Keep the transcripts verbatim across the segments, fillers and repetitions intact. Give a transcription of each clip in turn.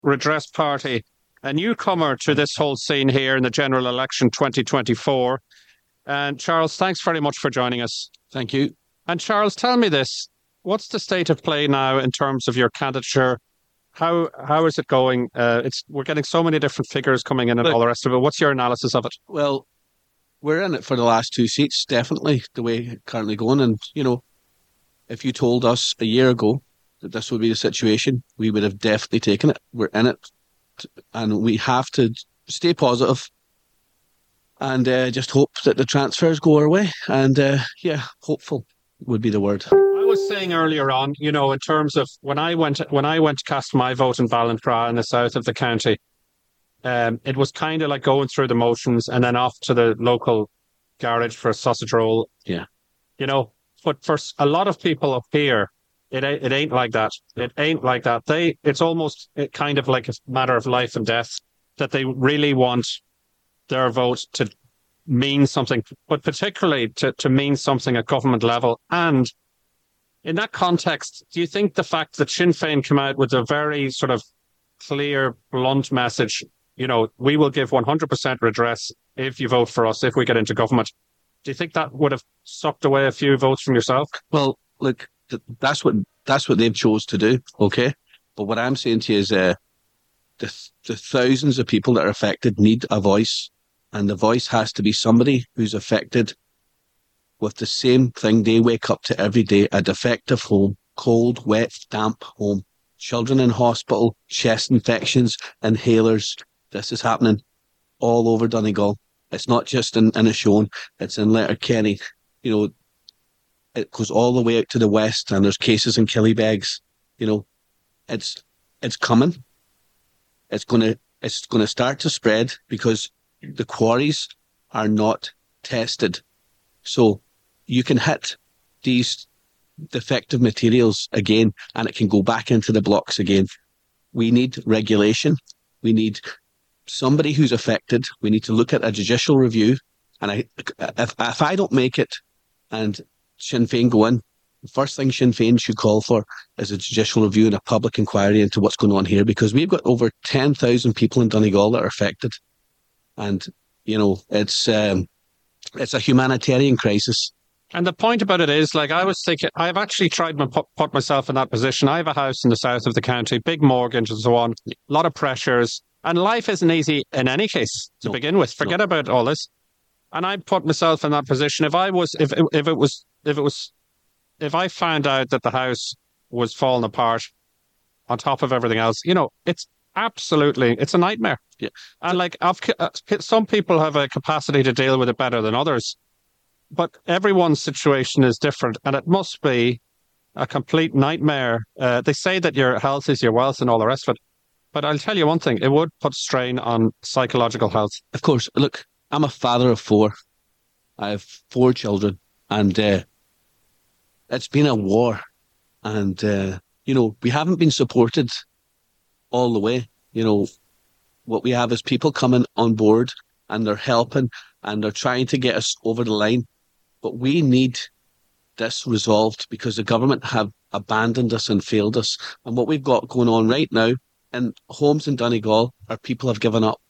Redress Party, a newcomer to this whole scene here in the general election twenty twenty-four. And Charles, thanks very much for joining us. Thank you. And Charles, tell me this. What's the state of play now in terms of your candidature? How how is it going? Uh, it's we're getting so many different figures coming in and Look, all the rest of it. What's your analysis of it? Well, we're in it for the last two seats, definitely, the way it's currently going. And, you know, if you told us a year ago that this would be the situation, we would have definitely taken it. We're in it. And we have to stay positive and uh, just hope that the transfers go our way. And, uh, yeah, hopeful would be the word. I was saying earlier on, you know, in terms of when I went when I went to cast my vote in Ballintrae in the south of the county, um, it was kind of like going through the motions and then off to the local garage for a sausage roll. Yeah. You know, but for a lot of people up here, it ain't, it ain't like that. It ain't like that. They, it's almost kind of like a matter of life and death that they really want their vote to mean something, but particularly to, to mean something at government level. And in that context, do you think the fact that Sinn Féin came out with a very sort of clear, blunt message, you know, we will give one hundred percent redress if you vote for us, if we get into government, do you think that would have sucked away a few votes from yourself? Well, look, that's what that's what they've chose to do, okay? But what I'm saying to you is uh, the, the thousands of people that are affected need a voice, and the voice has to be somebody who's affected with the same thing they wake up to every day, a defective home, cold, wet, damp home, children in hospital, chest infections, inhalers. This is happening all over Donegal. It's not just in Inishowen, it's in Letterkenny. You know, it goes all the way out to the west, and there's cases in Killybegs. You know, it's it's coming. It's gonna it's gonna start to spread because the quarries are not tested. So you can hit these defective materials again, and it can go back into the blocks again. We need regulation. We need somebody who's affected. We need to look at a judicial review. And I, if, if I don't make it and Sinn Féin go in, the first thing Sinn Féin should call for is a judicial review and a public inquiry into what's going on here, because we've got over ten thousand people in Donegal that are affected. And, you know, it's um, it's a humanitarian crisis. And the point about it is, like, I was thinking, I've actually tried to put, put myself in that position. I have a house in the south of the county, big mortgage and so on, a lot of pressures. And life isn't easy in any case to no, begin with. Forget no. about all this. And I put myself in that position. If I was, if if it was, if it was, if I found out that the house was falling apart on top of everything else, you know, it's absolutely, it's a nightmare. Yeah. And like, I've, some people have a capacity to deal with it better than others, but everyone's situation is different, and it must be a complete nightmare. Uh, they say that your health is your wealth and all the rest of it. But I'll tell you one thing, it would put strain on psychological health. Of course. Look, I'm a father of four. I have four children, and uh, it's been a war. And, uh, you know, we haven't been supported all the way. You know, what we have is people coming on board, and they're helping, and they're trying to get us over the line. But we need this resolved, because the government have abandoned us and failed us. And what we've got going on right now, and homes in Donegal, our people have given up.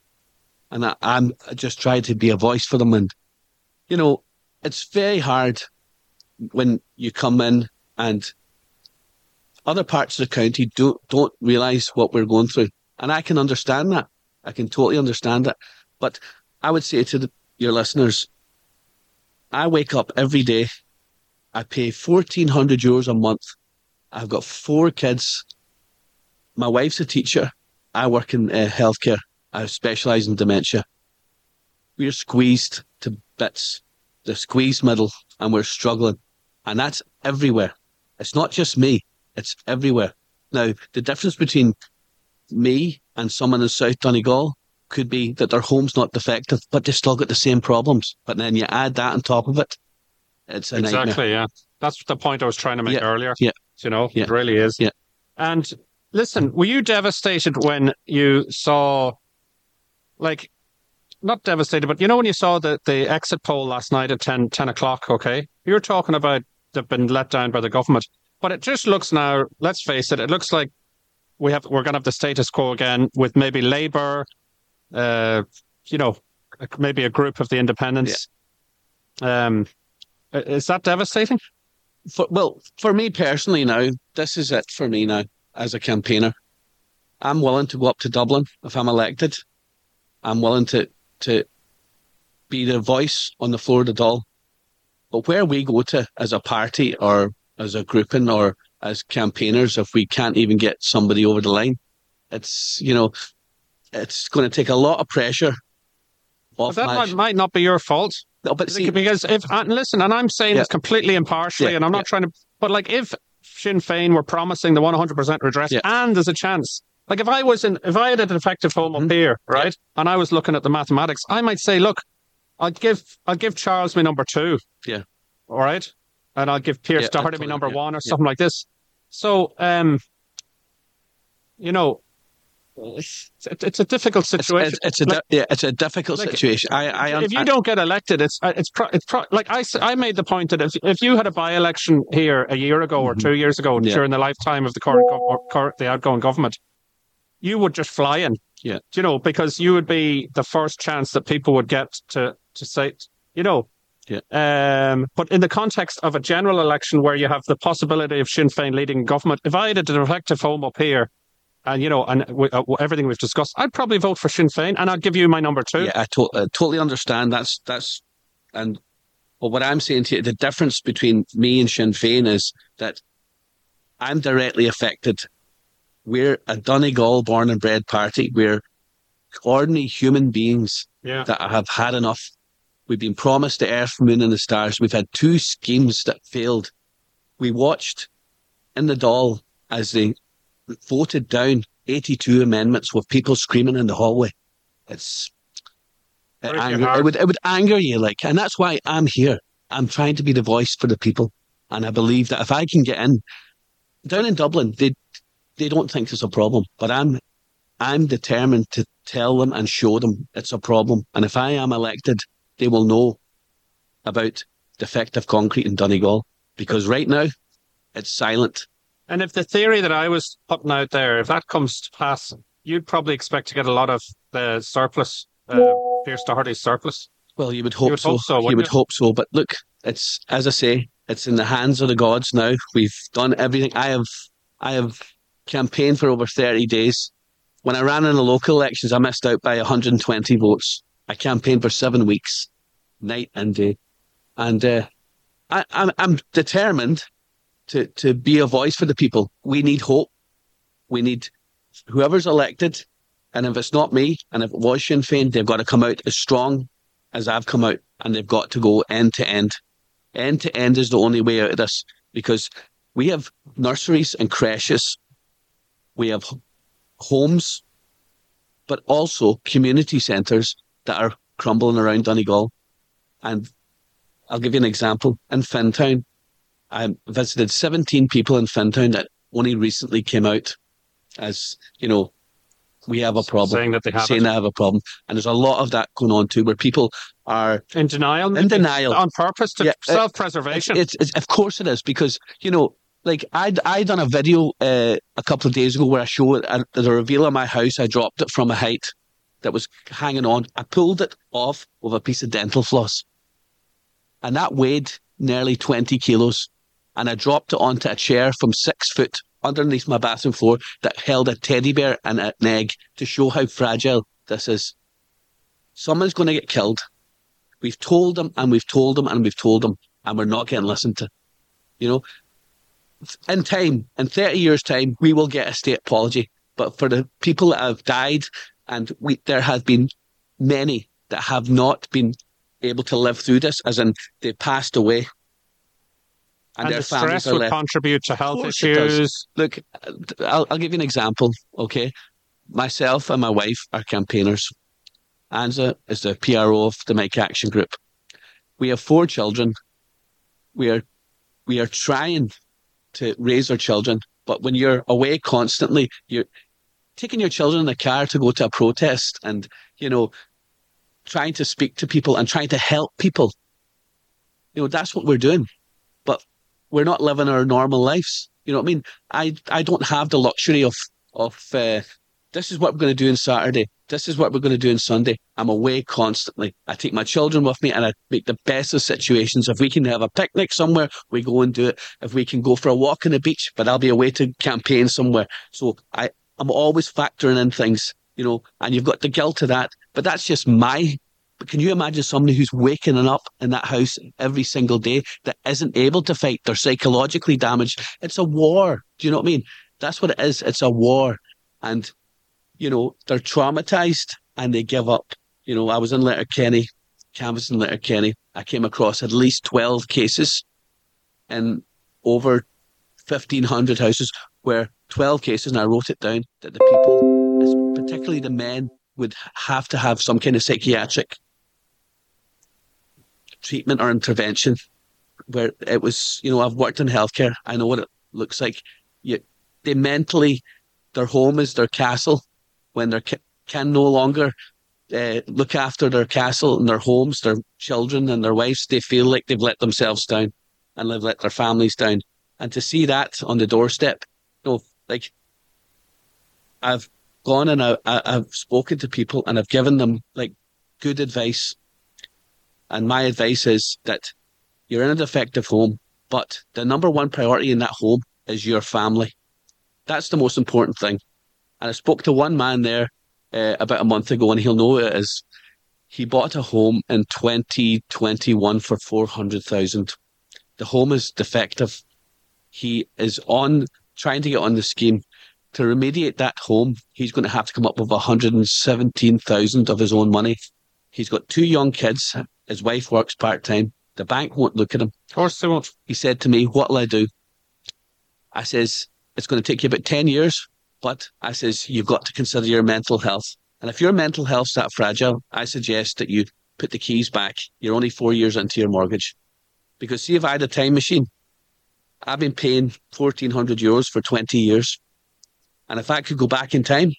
And I, I'm just trying to be a voice for them. And, you know, it's very hard when you come in and other parts of the county don't, don't realise what we're going through. And I can understand that. I can totally understand that. But I would say to the, your listeners, I wake up every day. I pay fourteen hundred euros a month. I've got four kids. My wife's a teacher. I work in uh, healthcare. I specialise in dementia. We're squeezed to bits, the squeezed middle, and we're struggling. And that's everywhere. It's not just me. It's everywhere. Now, the difference between me and someone in South Donegal could be that their home's not defective, but they still got the same problems. But then you add that on top of it, it's a exactly, nightmare. Yeah. That's the point I was trying to make yeah. earlier. Yeah. You know, yeah. it really is. Yeah. And listen, were you devastated when you saw, like, not devastated, but you know when you saw the, the exit poll last night at ten, ten o'clock, okay? You're talking about they've been let down by the government. But it just looks now, let's face it, it looks like we have we're going to have the status quo again with maybe Labour, uh, you know, maybe a group of the independents. Yeah. Um, is that devastating? For, well, for me personally now, this is it for me now as a campaigner. I'm willing to go up to Dublin if I'm elected. I'm willing to to be the voice on the floor of the Dáil. But where we go to as a party or as a grouping or as campaigners, if we can't even get somebody over the line, it's, you know, it's going to take a lot of pressure off. But that my... might, might not be your fault. No, but see, because if, and listen, and I'm saying yeah. this completely impartially, yeah, and I'm not yeah. trying to, but like if Sinn Féin were promising the one hundred percent redress yeah. and there's a chance, like if I was in, if I had a defective home mm-hmm. up here, right, yeah. and I was looking at the mathematics, I might say, look, I'll give, I'll give Charles my number two. Yeah. All right. And I'll give Pierce yeah, Doherty my number yeah, one or yeah. something like this. So, um, you know, it's, it's a difficult situation. It's, it's, it's a like, yeah, it's a difficult like, situation. I, I, if you I, don't get elected, it's it's pro, it's pro, like I, I made the point that if if you had a by-election here a year ago or mm-hmm. two years ago yeah. during the lifetime of the current, current the outgoing government, you would just fly in. Yeah, you know, because you would be the first chance that people would get to to say, you know. Yeah. Um, but in the context of a general election where you have the possibility of Sinn Féin leading government, if I had a defective home up here, and you know, and w- uh, everything we've discussed, I'd probably vote for Sinn Féin, and I'd give you my number two. Yeah, I, to- I totally understand. That's that's, and but what I'm saying to you, the difference between me and Sinn Féin is that I'm directly affected. We're a Donegal born and bred party. We're ordinary human beings yeah. that have had enough. We've been promised the earth, moon and the stars. We've had two schemes that failed. We watched in the Dáil as they voted down eighty-two amendments with people screaming in the hallway. It's it, anger, it would it would anger you, like, and that's why I'm here. I'm trying to be the voice for the people, and I believe that if I can get in down in Dublin, they they don't think it's a problem, but I'm I'm determined to tell them and show them it's a problem. And if I am elected, they will know about defective concrete in Donegal, because right now it's silent. And if the theory that I was putting out there, if that comes to pass, you'd probably expect to get a lot of the surplus, uh, Pierce Doherty's surplus. Well, you would hope you would so. Hope so you would you? hope so. But look, it's, as I say, it's in the hands of the gods now. We've done everything. I have, I have campaigned for over thirty days. When I ran in the local elections, I missed out by one hundred twenty votes. I campaigned for seven weeks. Night and day, and uh, I, I'm I'm determined to to be a voice for the people. We need hope. We need whoever's elected, and if it's not me, and if it was Sinn Féin, they've got to come out as strong as I've come out, and they've got to go end to end. End to end is the only way out of this, because we have nurseries and creches, we have homes, but also community centres that are crumbling around Donegal. And I'll give you an example. In Fintown, I visited seventeen people in Fintown that only recently came out as, you know, we have a problem. Saying that they have Saying they have a problem. And there's a lot of that going on too, where people are... In denial? In denial. On purpose, to yeah, self-preservation? It's, it's, of course it is, because, you know, like I'd, I'd done a video uh, a couple of days ago where I showed at the reveal of my house, I dropped it from a height that was hanging on. I pulled it off with a piece of dental floss. And that weighed nearly twenty kilos. And I dropped it onto a chair from six foot underneath my bathroom floor that held a teddy bear and an egg to show how fragile this is. Someone's going to get killed. We've told them and we've told them and we've told them, and we're not getting listened to. You know, in time, in thirty years' time, we will get a state apology. But for the people that have died, and we, there have been many that have not been able to live through this, as in they passed away, and, and their the families stress are would left. contribute to health issues. Look, I'll, I'll give you an example. Okay, myself and my wife are campaigners. Anza is the P R O of the Mike Action Group. We have four children. We are we are trying to raise our children, but when you're away constantly, you're taking your children in the car to go to a protest, and you know, trying to speak to people and trying to help people. You know, that's what we're doing. But we're not living our normal lives. You know what I mean? I I don't have the luxury of of uh, this is what we're going to do on Saturday. This is what we're going to do on Sunday. I'm away constantly. I take my children with me and I make the best of situations. If we can have a picnic somewhere, we go and do it. If we can go for a walk on the beach, but I'll be away to campaign somewhere. So I, I'm always factoring in things, you know, and you've got the guilt of that. But that's just my... But can you imagine somebody who's waking up in that house every single day that isn't able to fight? They're psychologically damaged. It's a war. Do you know what I mean? That's what it is. It's a war. And you know, they're traumatized and they give up. You know, I was in Letterkenny, canvassing Letterkenny. I came across at least twelve cases in over fifteen hundred houses where twelve cases, and I wrote it down, that the people, particularly the men, would have to have some kind of psychiatric treatment or intervention where it was, you know, I've worked in healthcare. I know what it looks like. You, they mentally, their home is their castle. When they can no longer uh, look after their castle and their homes, their children and their wives, they feel like they've let themselves down and they've let their families down. And to see that on the doorstep, you know, like I've gone and I, I, I've spoken to people and I've given them like good advice. And my advice is that you're in a defective home, but the number one priority in that home is your family. That's the most important thing. And I spoke to one man there uh, about a month ago, and he'll know it is. He bought a home in twenty twenty-one for four hundred thousand dollars. The home is defective. He is on trying to get on the scheme. To remediate that home, he's going to have to come up with one hundred seventeen thousand dollars of his own money. He's got two young kids. His wife works part-time. The bank won't look at him. Of course they won't. He said to me, what'll I do? I says, it's going to take you about ten years. But I says, you've got to consider your mental health. And if your mental health's that fragile, I suggest that you put the keys back. You're only four years into your mortgage. Because see, if I had a time machine, I've been paying fourteen hundred euros for twenty years. And if I could go back in time,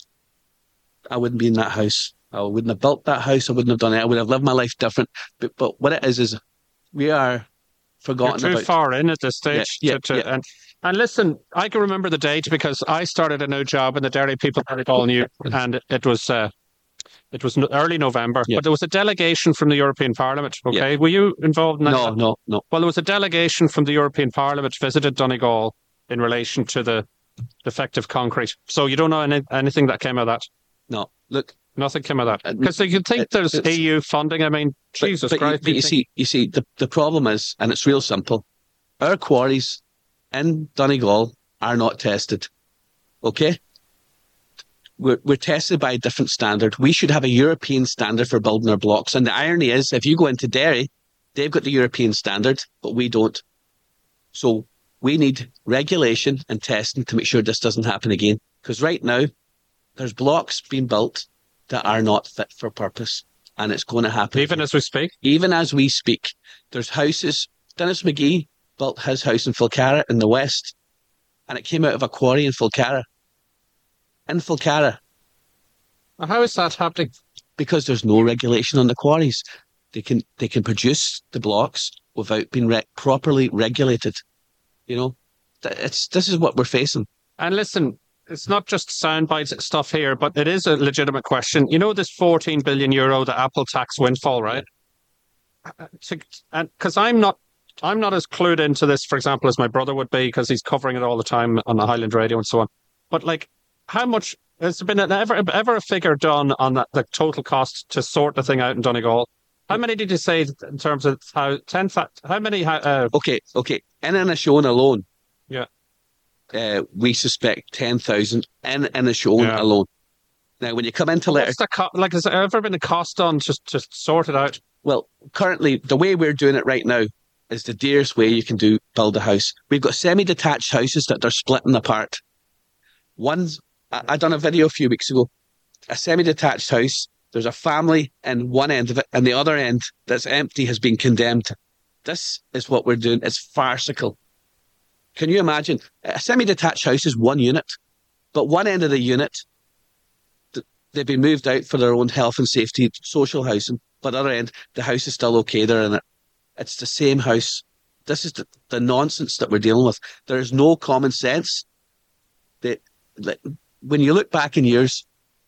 I wouldn't be in that house. I wouldn't have built that house. I wouldn't have done it. I would have lived my life different. But, but what it is, is we are forgotten You're too about. far in at this stage. Yeah, to, yeah, to, yeah. And, and listen, I can remember the date because I started a new job in the Derry People all new, and it was uh, it was early November. Yeah. But there was a delegation from the European Parliament. Okay, Yeah. were you involved in that? No, no, no. Well, there was a delegation from the European Parliament visited Donegal in relation to the defective concrete. So you don't know any, anything that came of that? No. Look, nothing came of that. Uh, Because you think it- there's it's- E U funding. I mean, But- Jesus but, you- Christ. But you you think- see, you see, the, the problem is, and it's real simple, our quarries in Donegal are not tested. Okay? We're, we're tested by a different standard. We should have a European standard for building our blocks. And the irony is, if you go into Derry, they've got the European standard, but we don't. So we need regulation and testing to make sure this doesn't happen again. Because right now, there's blocks being built that are not fit for purpose. And it's going to happen. Even as we speak? Even as we speak, there's houses. Dennis McGee built his house in Fulcara in the west, and it came out of a quarry in Fulcara. In Fulcara, How is that happening? because there's no regulation on the quarries. They can they can produce the blocks without being re- properly regulated. You know, Th- it's this is what we're facing. And listen, it's not just soundbite stuff here, but it is a legitimate question. You know this fourteen billion euro, the Apple tax windfall, right? Because I'm not, I'm not as clued into this, for example, as my brother would be, because he's covering it all the time on the Highland Radio and so on. But like, how much has there been an, ever ever a figure done on that, the total cost to sort the thing out in Donegal? How many did you say in terms of how ten? Fa- how many? Uh, Okay, okay. In Inishowen alone, yeah. uh, we suspect ten thousand in Inishowen Yeah. alone. Now, when you come into letter, What's the co- like? Has there ever been a cost done just to sort it out? well, currently the way we're doing it right now is the dearest way you can do build a house. We've got semi-detached houses that they're splitting apart. One's I, I done a video a few weeks ago. A semi-detached house. There's a family in one end of it, and the other end that's empty has been condemned. This is what we're doing. It's farcical. Can you imagine? A semi-detached house is one unit, but one end of the unit, th- they've been moved out for their own health and safety, social housing, but other end, the house is still okay. They're in it. It's the same house. This is the, the nonsense that we're dealing with. There is no common sense. That like, when you look back in years,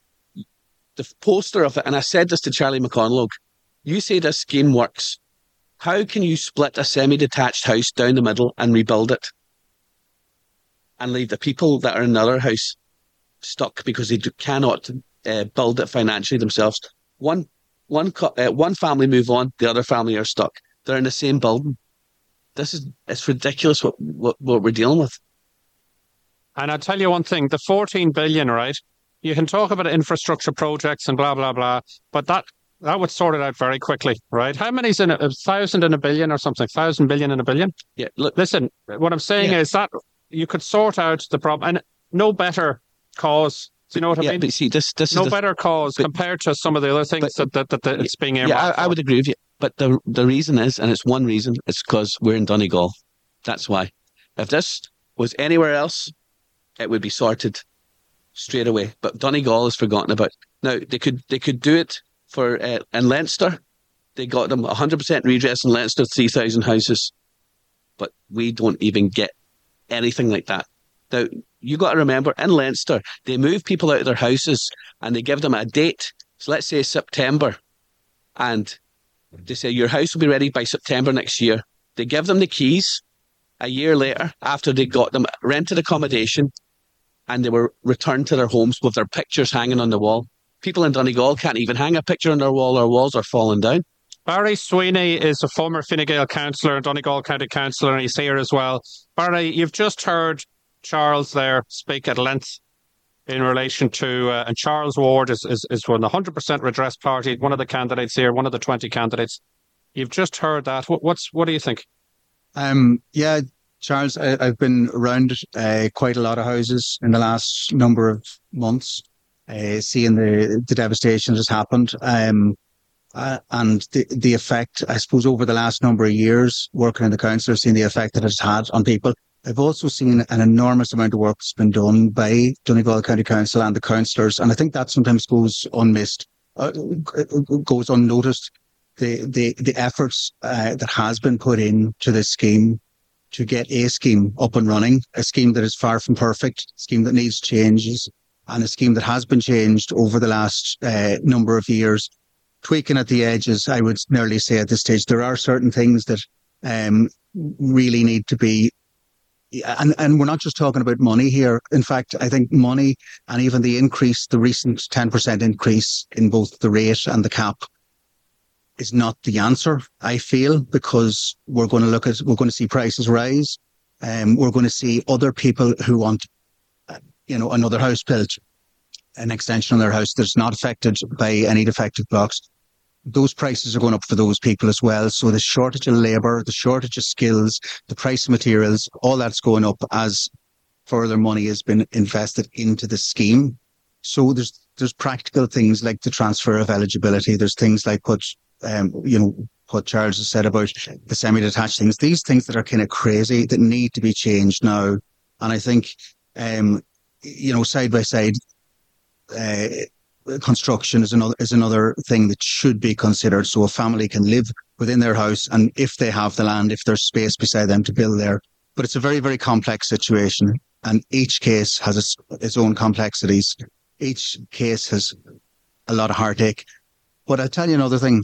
the poster of it, and I said this to Charlie McConalogue, you say this scheme works. How can you split a semi-detached house down the middle and rebuild it and leave the people that are in another house stuck because they do, cannot uh, build it financially themselves? One, one, uh, one family move on, the other family are stuck. They're in the same building. This is, it's ridiculous what, what, what we're dealing with. And I'll tell you one thing, the fourteen billion, right? You can talk about infrastructure projects and blah, blah, blah, but that that would sort it out very quickly, right? How many's in a, a thousand in a billion or something? Thousand billion in a billion? Yeah. Look, listen, what I'm saying yeah. is that you could sort out the problem, and no better cause. Do you know what I yeah, mean? But see, this, this no is better the, cause but, compared to some of the other things but, that, that, that it's being earmarked. Yeah, I, I would agree with you. But the the reason is, and it's one reason, it's because we're in Donegal. That's why. If this was anywhere else, it would be sorted straight away. But Donegal is forgotten about. Now, they could they could do it for uh, in Leinster. They got them one hundred percent redress in Leinster, three thousand houses. But we don't even get anything like that. Now, you got to remember, in Leinster, they move people out of their houses and they give them a date. So let's say September. And they say, your house will be ready by September next year. They give them the keys a year later after they got them rented accommodation and they were returned to their homes with their pictures hanging on the wall. People in Donegal can't even hang a picture on their wall. Their walls are falling down. Barry Sweeney is a former Fine Gael councillor, Donegal County councillor, and he's here as well. Barry, you've just heard Charles there speak at length in relation to, uh, and Charles Ward is, is, is one one hundred percent redress party, one of the candidates here, one of the twenty candidates. You've just heard that. What, what's, what do you think? Um, yeah, Charles, I, I've been around uh, quite a lot of houses in the last number of months, uh, seeing the, the devastation that has happened. Um, uh, and the, the effect, I suppose, over the last number of years, working in the council, I've seen the effect that it's had on people. I've also seen an enormous amount of work that's been done by Donegal County Council and the councillors, and I think that sometimes goes unmissed, uh, goes unnoticed. The the the efforts uh, that has been put in to this scheme to get a scheme up and running, a scheme that is far from perfect, a scheme that needs changes, and a scheme that has been changed over the last uh, number of years, tweaking at the edges. I would nearly say at this stage there are certain things that um, really need to be. And, and we're not just talking about money here. In fact, I think money and even the increase, the recent ten percent increase in both the rate and the cap is not the answer, I feel, because we're going to look at, we're going to see prices rise. Um, we're going to see other people who want, uh, you know, another house built, an extension on their house that's not affected by any defective blocks. Those prices are going up for those people as well. So the shortage of labour, the shortage of skills, the price of materials, all that's going up as further money has been invested into the scheme. So there's there's practical things like the transfer of eligibility. There's things like what um you know what Charles has said about the semi-detached things. These things that are kind of crazy that need to be changed now. And I think um you know side by side. Uh, Construction is another is another thing that should be considered, so a family can live within their house, and if they have the land, if there's space beside them to build there. But it's a very, very complex situation, and each case has its, its own complexities. Each case has a lot of heartache. But I'll tell you another thing.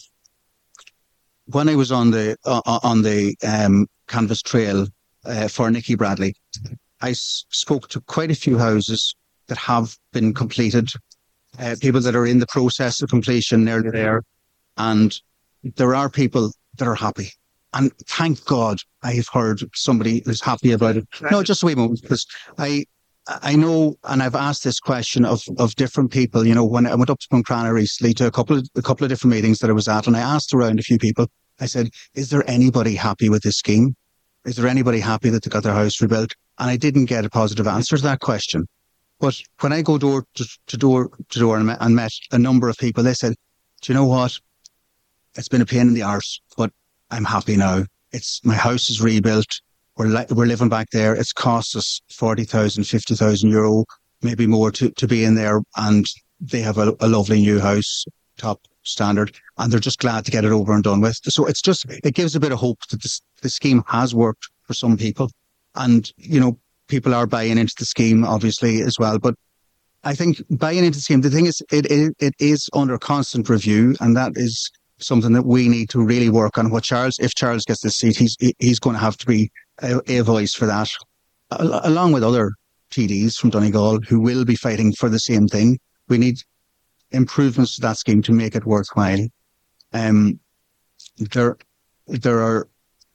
When I was on the uh, on the um, Canvas Trail uh, for Nicky Bradley, I s- spoke to quite a few houses that have been completed. Uh, people that are in the process of completion, nearly there. And there are people that are happy. And thank God I've heard somebody who's happy about it. No, just a wee moment, because I I know, and I've asked this question of, of different people, you know, when I went up to Buncrana recently to a couple of, a couple of different meetings that I was at, and I asked around a few people, I said, is there anybody happy with this scheme? Is there anybody happy that they got their house rebuilt? And I didn't get a positive answer to that question. But when I go door to, to door to door and met, and met a number of people, they said, do you know what? It's been a pain in the arse, but I'm happy now. It's my house is rebuilt. We're li- we're living back there. It's cost us forty thousand, fifty thousand euro, maybe more to, to be in there. And they have a, a lovely new house, top standard, and they're just glad to get it over and done with. So it's just, it gives a bit of hope that this, the scheme has worked for some people. And, you know, people are buying into the scheme, obviously, as well. But I think buying into the scheme, the thing is, it, it, it is under constant review, and that is something that we need to really work on. What Charles, if Charles gets this seat, he's he's going to have to be a, a voice for that, along with other T Ds from Donegal who will be fighting for the same thing. We need improvements to that scheme to make it worthwhile. Um, there, there are,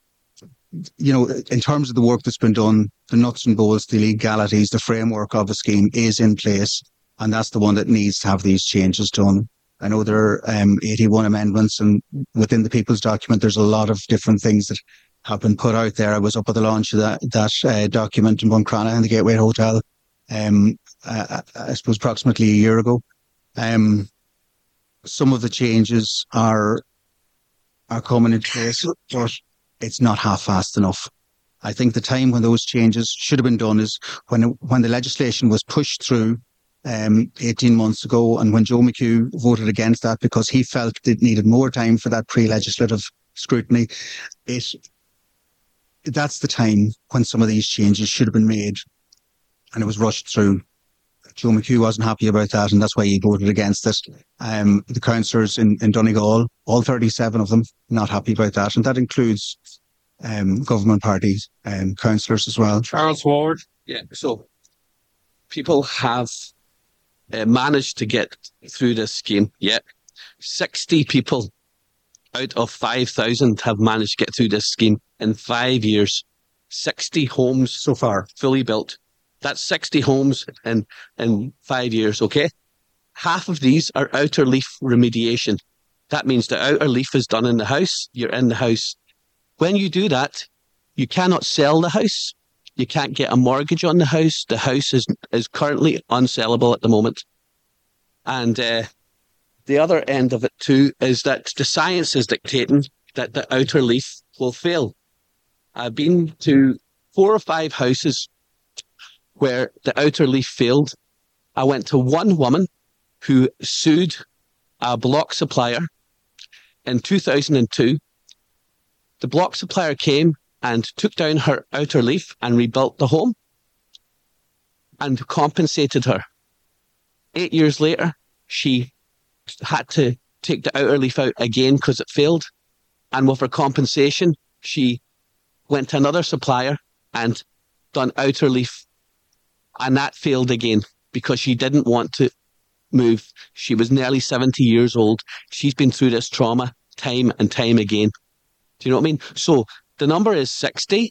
you know, in terms of the work that's been done, the nuts and bolts, the legalities, the framework of a scheme is in place, and that's the one that needs to have these changes done. I know there are um, eighty-one amendments, and within the People's Document, there's a lot of different things that have been put out there. I was up at the launch of that that uh, document in Buncrana in the Gateway Hotel, um, uh, I suppose approximately a year ago. Um, some of the changes are are coming into place, but it's not half-fast enough. I think the time when those changes should have been done is when when the legislation was pushed through um, eighteen months ago, and when Joe McHugh voted against that because he felt it needed more time for that pre-legislative scrutiny. It that's the time when some of these changes should have been made, and it was rushed through. Joe McHugh wasn't happy about that, and that's why he voted against it. Um, the councillors in, in Donegal, all thirty-seven of them, not happy about that, and that includes um, government parties and um, councillors as well. Charles Ward. Yeah, so people have uh, managed to get through this scheme. Yeah, sixty people out of five thousand have managed to get through this scheme in five years. sixty homes so far, fully built. That's sixty homes in, in five years, okay? Half of these are outer leaf remediation. That means the outer leaf is done in the house, you're in the house. When you do that, you cannot sell the house. You can't get a mortgage on the house. The house is, is currently unsellable at the moment. And uh, the other end of it too is that the science is dictating that the outer leaf will fail. I've been to four or five houses where the outer leaf failed. I went to one woman who sued a block supplier in two thousand two. The block supplier came and took down her outer leaf and rebuilt the home and compensated her. Eight years later, she had to take the outer leaf out again because it failed. And with her compensation, she went to another supplier and done outer leaf. And that failed again because she didn't want to move. She was nearly seventy years old. She's been through this trauma time and time again. Do you know what I mean? So the number is sixty,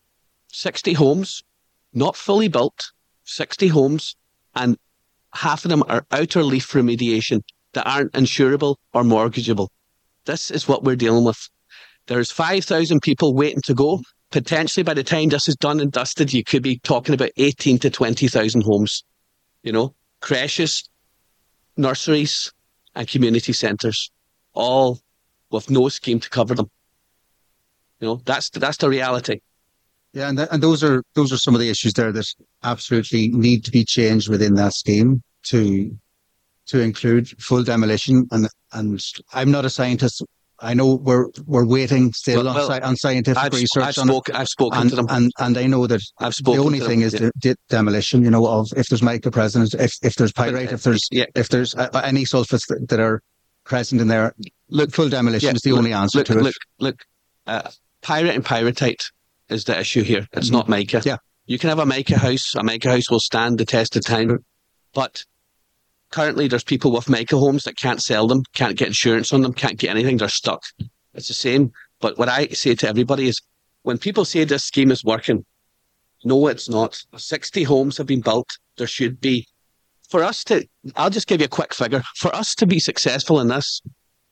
sixty homes, not fully built, sixty homes, and half of them are outer leaf remediation that aren't insurable or mortgageable. This is what we're dealing with. There's five thousand people waiting to go. Potentially by the time this is done and dusted, you could be talking about eighteen to twenty thousand homes, you know, creches, nurseries and community centres, all with no scheme to cover them. You know, that's that's the reality. Yeah, and th- and those are those are some of the issues there that absolutely need to be changed within that scheme to to include full demolition. And and I'm not a scientist. I know we're we're waiting still well, well, on, on scientific I've, research. I've, spoke, I've spoken and, to them, and and I know that I've spoken the only to thing them, is yeah. the de- demolition. You know, of if there's mycopresident, if if there's pyrite, if there's yeah. if there's uh, any sulfates that, that are present in there. Look, full demolition yeah, is the look, only answer look, to it. Look, look, uh, pyrite and pyrite is the issue here. It's mm-hmm. not mica. Yeah, you can have a mica house. A mica house will stand the test of time, but currently there's people with mica homes that can't sell them, can't get insurance on them, can't get anything. They're stuck. It's the same. But what I say to everybody is, when people say this scheme is working, no, it's not. sixty homes have been built. There should be, for us to, I'll just give you a quick figure. For us to be successful in this,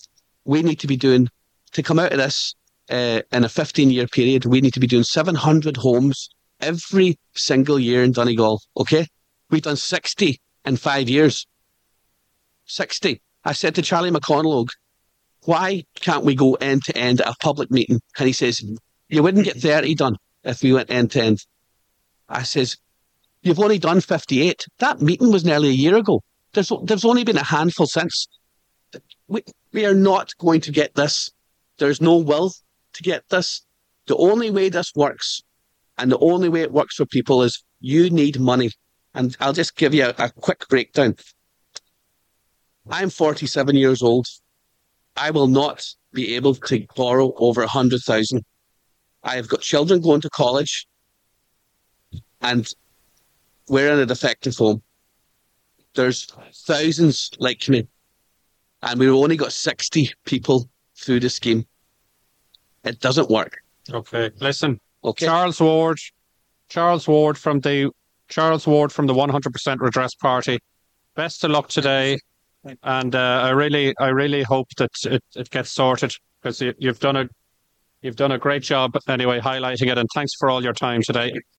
we need to be doing, to come out of this uh, in a fifteen-year period, we need to be doing seven hundred homes every single year in Donegal, okay? We've done sixty in five years. sixty. I said to Charlie McConalogue, why can't we go end to end at a public meeting? And he says, you wouldn't get thirty done if we went end to end. I says, you've only done fifty-eight. That meeting was nearly a year ago. There's there's only been a handful since. We, we are not going to get this. There's no will to get this. The only way this works, and the only way it works for people, is you need money. And I'll just give you a, a quick breakdown. I'm forty-seven years old. I will not be able to borrow over a hundred thousand. I have got children going to college, and we're in a defective home. There's thousands like me, and we've only got sixty people through the scheme. It doesn't work. Okay, listen, Okay. Charles Ward, Charles Ward from the Charles Ward from the one hundred percent Redress Party. Best of luck today, and uh, I really, I really hope that it, it gets sorted, because you, you've done a you've done a great job anyway highlighting it, and thanks for all your time today.